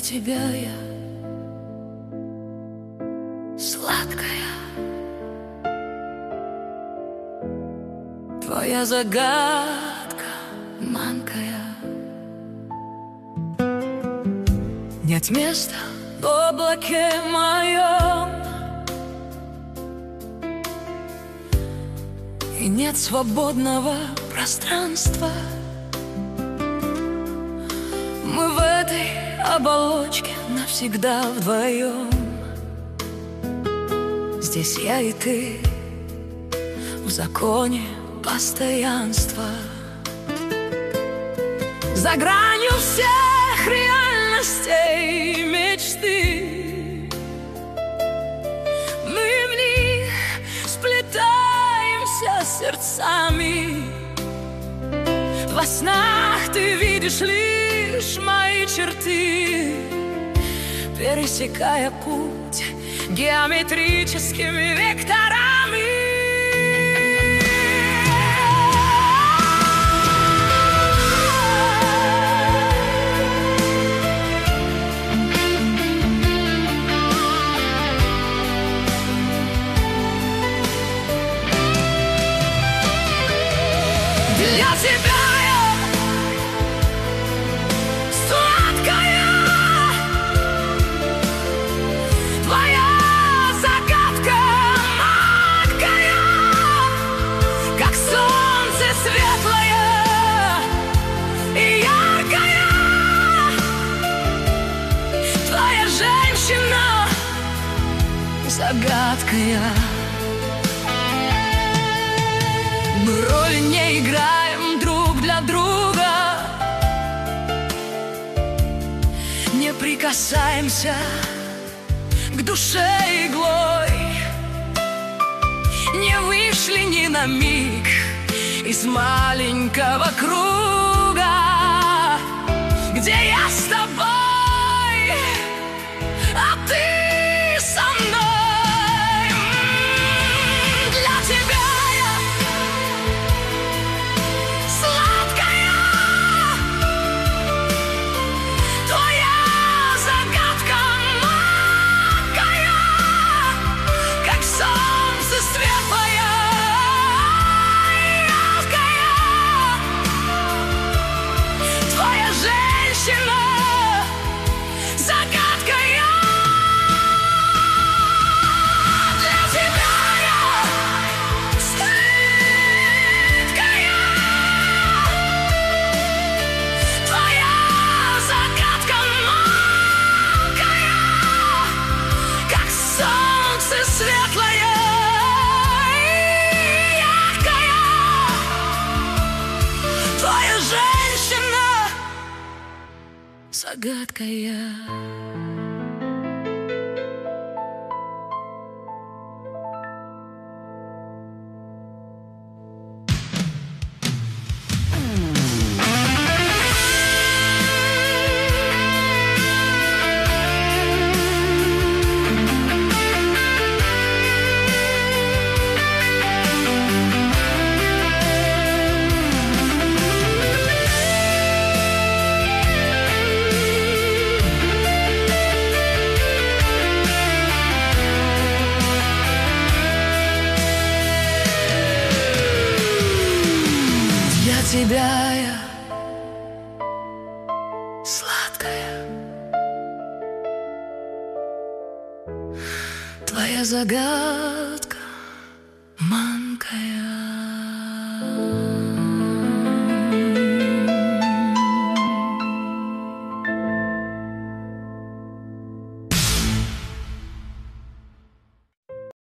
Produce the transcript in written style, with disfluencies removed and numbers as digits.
тебя я сладкая, твоя загадка манкая. Нет места в облаке моем, и нет свободного пространства. Мы в этой оболочке навсегда вдвоем. Здесь я и ты в законе постоянства. За гранью всех реальностей мечты мы в них сплетаемся сердцами. Во снах ты видишь лишь мои черты, пересекая путь геометрическими векторами. Для тебя я сладкая, твоя загадка маленькая, как солнце светлое и яркое. Твоя женщина загадкая. Мы роли не играем друг для друга, не прикасаемся к душе иглой, не вышли ни на миг из маленького круга, где я с тобой, а ты со мной. Для тебя загадкая. Для тебя я сладкая, твоя загадка манкая.